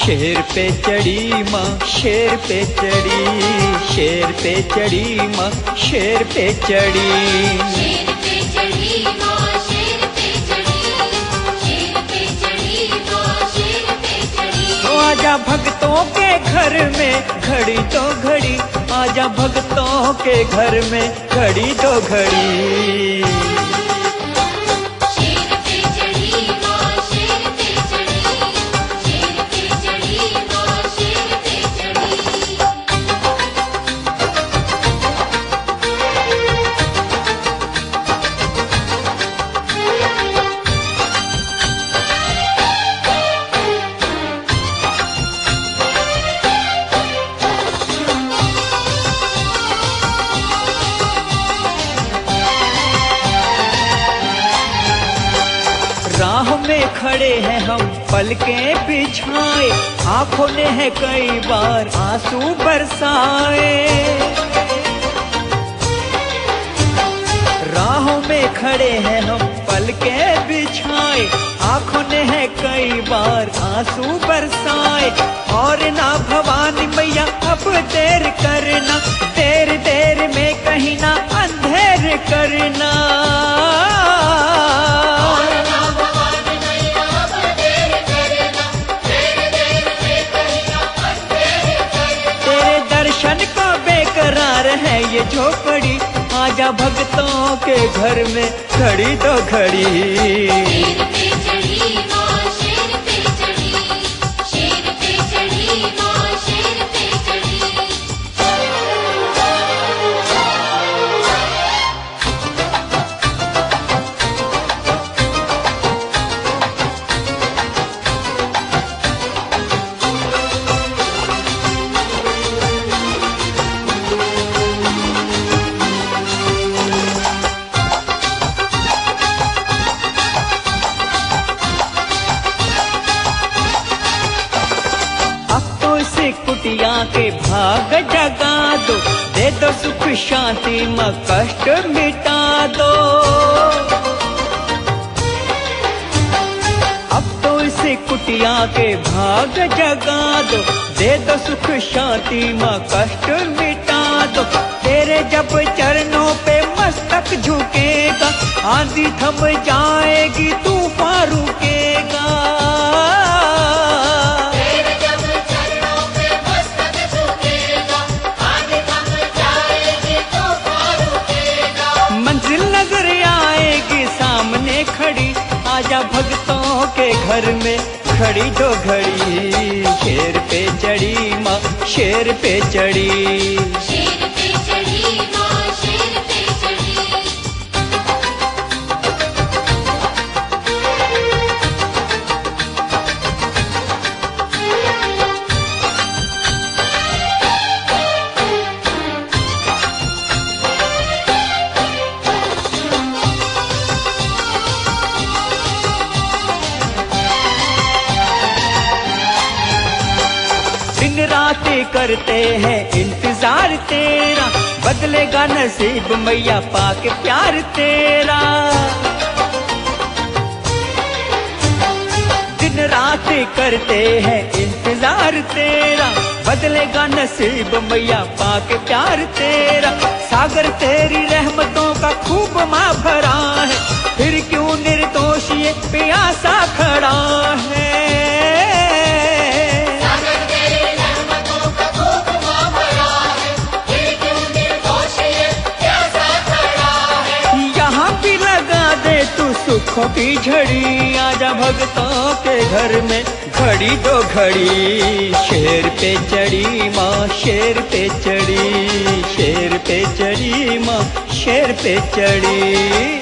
शेर पे चढ़ी माँ शेर पे चढ़ी, शेर पे चढ़ी माँ शेर पे चढ़ी, शेर पे चढ़ी माँ शेर पे चढ़ी, शेर पे चढ़ी माँ शेर पे चढ़ी। तो आजा भक्तों के घर में घड़ी तो घड़ी, आजा भक्तों के घर में घड़ी तो घड़ी। राह में खड़े हैं हम पलकें बिछाए, आंखों ने है कई बार आंसू बरसाए। राहों में खड़े हैं हम पलकें बिछाए, आंखों ने है कई बार आंसू बरसाए। और ना भवानी मैया अब देर करना, देर देर में कहीं ना अंधेर करना। है ये झोपड़ी, आजा भक्तों के घर में घड़ी तो घड़ी। शेर पे चढ़ी माँ शेर पे चढ़ी, शेर पे चढ़ी माँ शेर पे चढ़ी। कुटिया के भाग जगा दो, दे दो सुख शांति माँ कष्ट मिटा दो। अब तो इसे कुटिया के भाग जगा दो, दे दो सुख शांति माँ कष्ट मिटा दो। तेरे जब चरणों पे मस्तक झुकेगा, आंधी थम जाएगी तूफान रुकेगा। खड़ी आजा भक्तों के घर में घड़ी तो घड़ी। शेर पे चढ़ी माँ शेर पे चढ़ी, शेर पे चढ़ी माँ शेर पे चढ़ी। दिन रात करते हैं इंतजार तेरा, बदलेगा नसीब मैया पाके प्यार तेरा। दिन रात करते हैं इंतजार तेरा, बदलेगा नसीब मैया पाके प्यार तेरा। सागर तेरी रहमतों का खूब माँ भरा है, फिर क्यों निर्दोष ये प्यासा खड़ा है। सुखों की झड़ी आजा भक्तों के घर में घड़ी तो घड़ी। शेर पे चढ़ी माँ शेर पे चढ़ी, शेर पे चढ़ी माँ शेर पे चढ़ी।